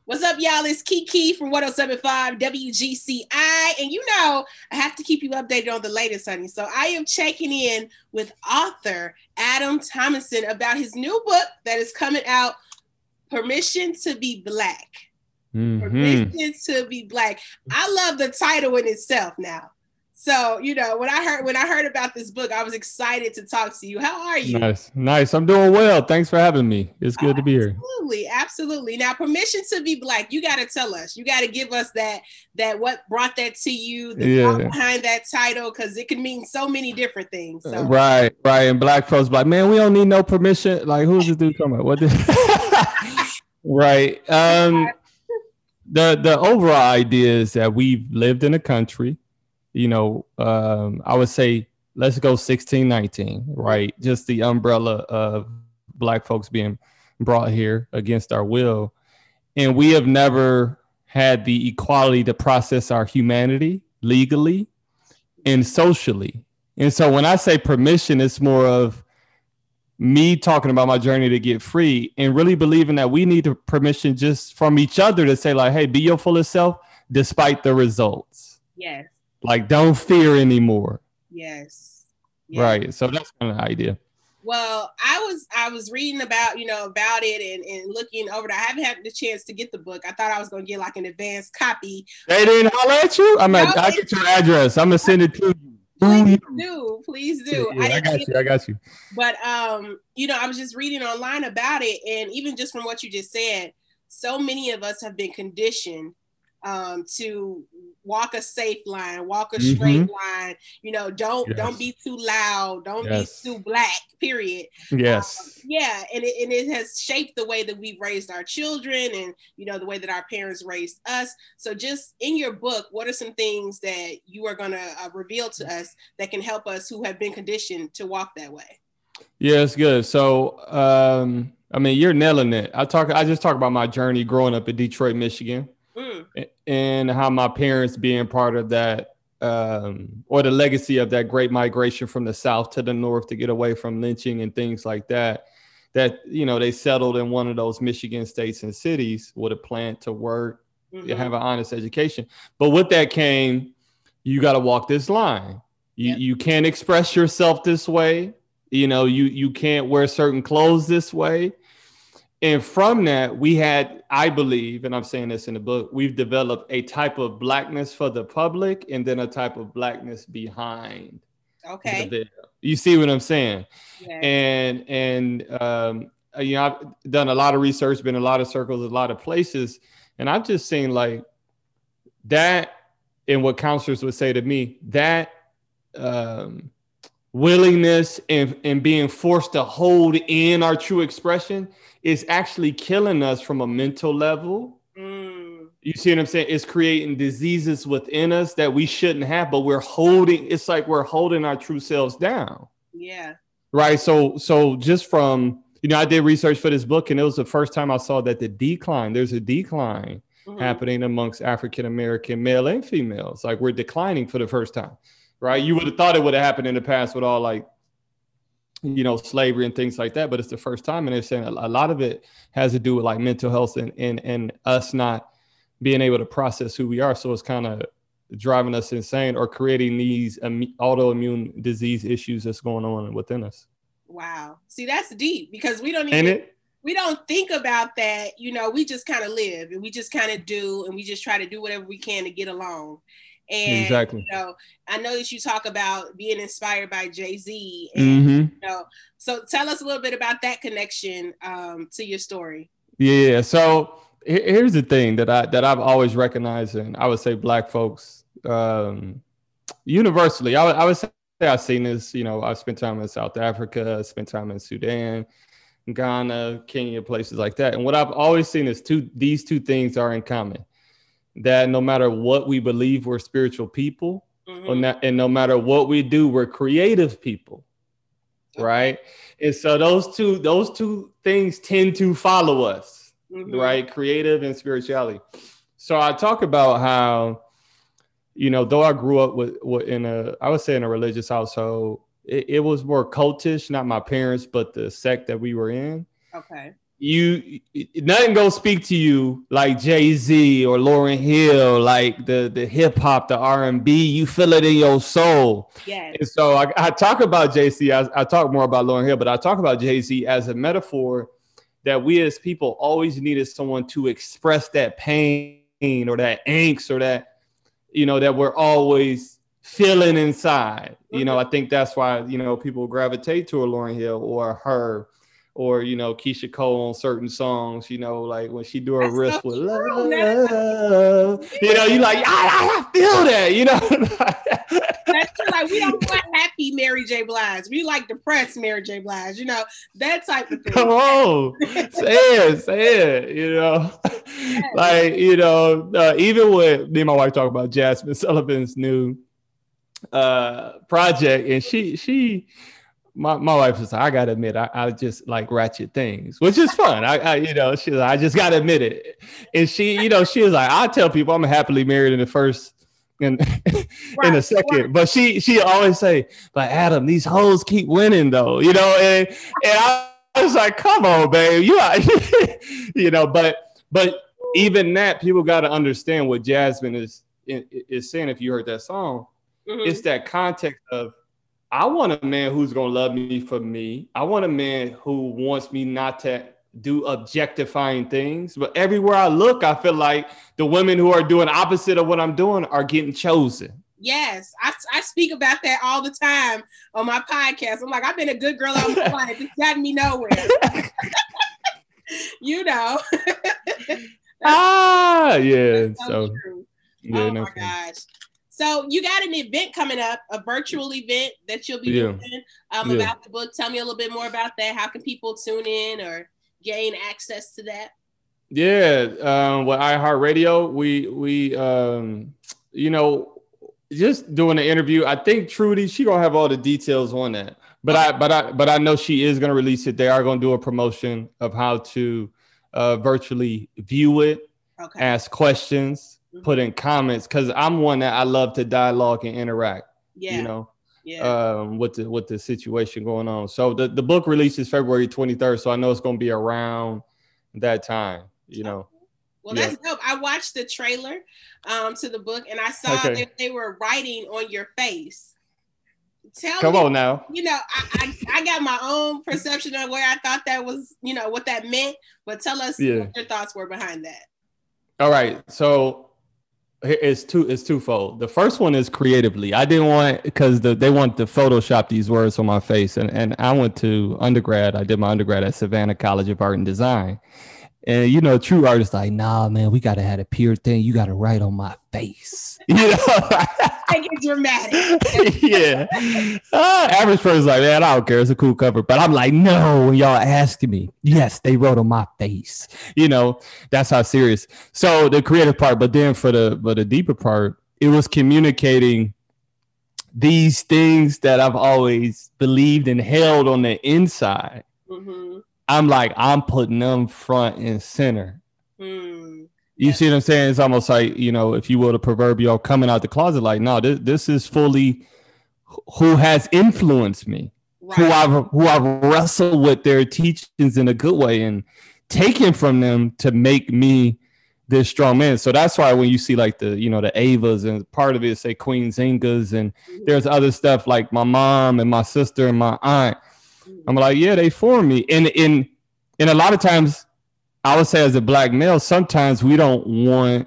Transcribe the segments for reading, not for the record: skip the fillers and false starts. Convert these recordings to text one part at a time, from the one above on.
What's up, y'all? It's Kiki from 1075 WGCI. And you know, I have to keep you updated on the latest, honey. So I am checking in with author Adam Thomason about his new book that is coming out, Permission to Be Black. Mm-hmm. Permission to Be Black. I love the title in itself now. So, you know, when I heard about this book, I was excited to talk to you. How are you? Nice. I'm doing well. Thanks for having me. It's good to be here. Absolutely. Now, Permission to Be Black, you got to tell us. You got to give us that what brought that to you, the thought behind that title, because it can mean so many different things. So. Right. And Black folks like, man, we don't need no permission. Like, who's this dude talking about? What? Right. The overall idea is that we've lived in a country. You know, I would say, let's go 1619, right? Just the umbrella of Black folks being brought here against our will. And we have never had the equality to process our humanity legally and socially. And so when I say permission, it's more of me talking about my journey to get free and really believing that we need the permission just from each other to say, like, hey, be your fullest self despite the results. Yes. Like, don't fear anymore. Yes. Right. So that's kind of the idea. Well, I was reading about it and looking over it. I haven't had the chance to get the book. I thought I was going to get like an advanced copy. They didn't holler at you? I get your address. I'm going to send it to you. Please do. Yeah, I got you. But, you know, I was just reading online about it. And even just from what you just said, so many of us have been conditioned to walk a safe line, walk a straight line, you know, don't be too loud, don't be too black, period. Yes. And it has shaped the way that we've raised our children and, you know, the way that our parents raised us. So just in your book, what are some things that you are going to reveal to us that can help us who have been conditioned to walk that way? Yeah, it's good. So, I mean, you're nailing it. I just talk about my journey growing up in Detroit, Michigan. And how my parents being part of that, or the legacy of that great migration from the South to the North to get away from lynching and things like that, you know, they settled in one of those Michigan states and cities with a plan to work, have an honest education. But with that came, you got to walk this line. You can't express yourself this way. You know, you can't wear certain clothes this way. And from that, we had, I believe, and I'm saying this in the book, we've developed a type of blackness for the public and then a type of blackness behind. Okay. You see what I'm saying? Yeah. And you know, I've done a lot of research, been in a lot of circles, a lot of places, and I've just seen like that, and what counselors would say to me, that willingness and being forced to hold in our true expression is actually killing us from a mental level. You see what I'm saying? It's creating diseases within us that we shouldn't have, but it's like we're holding our true selves down. Yeah. Right. So just from, you know, I did research for this book, and it was the first time I saw that there's a decline happening amongst African-American male and females. Like, we're declining for the first time. Right. You would have thought it would have happened in the past with all, like, you know, slavery and things like that, but it's the first time. And they're saying a lot of it has to do with like mental health and us not being able to process who we are. So it's kind of driving us insane or creating these autoimmune disease issues that's going on within us. Wow. See, that's deep, because we don't think about that. You know, we just kind of live and we just kind of do, and we just try to do whatever we can to get along. And, exactly. You know, I know that you talk about being inspired by Jay-Z. And, you know, so tell us a little bit about that connection to your story. Yeah. So here's the thing that I've always recognized, and I would say Black folks universally. I would say I've seen this. You know, I've spent time in South Africa, spent time in Sudan, Ghana, Kenya, places like that. And what I've always seen is these two things are in common. That no matter what we believe, we're spiritual people, and no matter what we do, we're creative people, right? And so those two things tend to follow us, right? Creative and spirituality. So I talk about how, you know, though I grew up in a religious household, it was more cultish, not my parents, but the sect that we were in. Okay. nothing gonna speak to you like Jay-Z or Lauryn Hill, like the hip hop, the R&B. You feel it in your soul. Yes. And so I talk about Jay-Z. I talk more about Lauryn Hill, but I talk about Jay-Z as a metaphor that we as people always needed someone to express that pain or that angst or that, that we're always feeling inside. Mm-hmm. I think that's why, people gravitate to a Lauryn Hill or her, or Keisha Cole on certain songs, like when she do her wrist with love, you like, I feel that, That's true. Like, we don't want happy Mary J. Blige. We like depressed Mary J. Blige, that type of thing. Come on, say it, yes. Like, even with me and my wife talk about Jasmine Sullivan's new project, and she my wife was like, I gotta admit, I just like ratchet things, which is fun. She's like, I just gotta admit it. And she was like, I tell people I'm happily married in the first and in a second. Right. But she always say, but Adam, these hoes keep winning though, and I was like, come on, babe, you are, but even that, people got to understand what Jasmine is saying. If you heard that song, mm-hmm. It's that context of, I want a man who's going to love me for me. I want a man who wants me not to do objectifying things. But everywhere I look, I feel like the women who are doing opposite of what I'm doing are getting chosen. Yes, I speak about that all the time on my podcast. I'm like, I've been a good girl all my life. It's gotten me nowhere. Yeah. So true. Yeah, oh my gosh. So you got an event coming up, a virtual event that you'll be doing about the book. Tell me a little bit more about that. How can people tune in or gain access to that? Yeah, with iHeartRadio, we just doing the interview. I think Trudy, she gonna have all the details on that. But I know she is gonna release it. They are gonna do a promotion of how to virtually view it, ask questions. Mm-hmm. Put in comments, because I'm one that I love to dialogue and interact. Yeah. With the situation going on. So the book releases February 23rd, so I know it's going to be around that time. Well, that's dope. I watched the trailer to the book, and I saw that they were writing on your face. Come on now. I got my own perception of where I thought that was, what that meant. But tell us what your thoughts were behind that. All right, so. It's twofold. The first one is creatively. I didn't want, because they want to Photoshop these words on my face. And I went to undergrad. I did my undergrad at Savannah College of Art and Design. And, true artists like, nah, man, we got to have a pure thing. You got to write on my face. Make it dramatic. Yeah. Average person's like, man, I don't care. It's a cool cover. But I'm like, no, when y'all asking me, yes, they wrote on my face. That's how serious. So the creative part, but then for the deeper part, it was communicating these things that I've always believed and held on the inside. Mm-hmm. I'm like, I'm putting them front and center. You see what I'm saying? It's almost like, if you will, the proverbial coming out the closet, like, no, this is fully who has influenced me, right. who I've wrestled with their teachings in a good way and taken from them to make me this strong man. So that's why when you see like the Avas, and part of it say Queen Zingas, and there's other stuff like my mom and my sister and my aunt. I'm like, yeah, they formed me. And a lot of times, I would say as a Black male, sometimes we don't want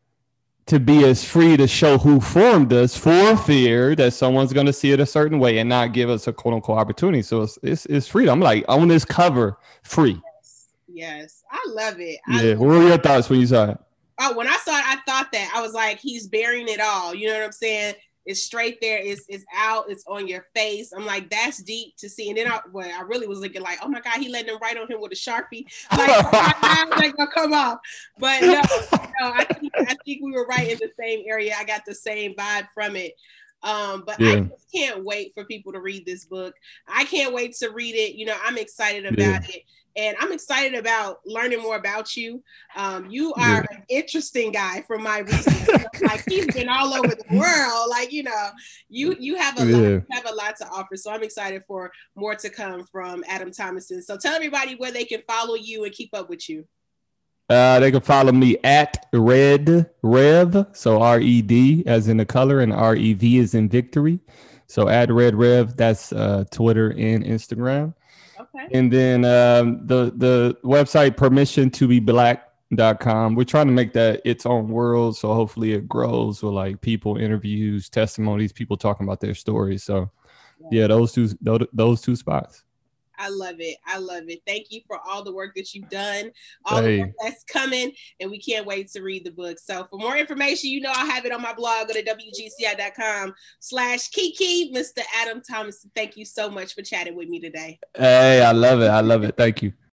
to be as free to show who formed us for fear that someone's going to see it a certain way and not give us a quote unquote opportunity. So it's freedom. I'm like, on this cover, free. Yes. I love it. What were your thoughts when you saw it? Oh, when I saw it, I thought that. I was like, he's bearing it all. You know what I'm saying? It's straight there. It's out. It's on your face. I'm like, that's deep to see. And then I really was looking like, oh my God, he letting them write on him with a Sharpie. Like, like, gonna come off. But no, I think we were right in the same area. I got the same vibe from it. But I just can't wait for people to read this book. I can't wait to read it. You know, I'm excited about it. And I'm excited about learning more about you. You are an interesting guy from my research. Like, he's been all over the world. Like, you know, you have a lot, you have a lot to offer. So I'm excited for more to come from Adam Thomason. So tell everybody where they can follow you and keep up with you. They can follow me at Red Rev, so RED as in the color, and REV is in victory. So at Red Rev, that's Twitter and Instagram. Okay. And then the website permissiontobeblack.com. We're trying to make that its own world, so hopefully it grows with like people, interviews, testimonies, people talking about their stories. So yeah, those two spots. I love it. I love it. Thank you for all the work that you've done, all the work that's coming, and we can't wait to read the book. So for more information, you know, I'll have it on my blog. Go to wgci.com/Kiki. Mr. Adam Thomason, thank you so much for chatting with me today. Hey, I love it. I love it. Thank you.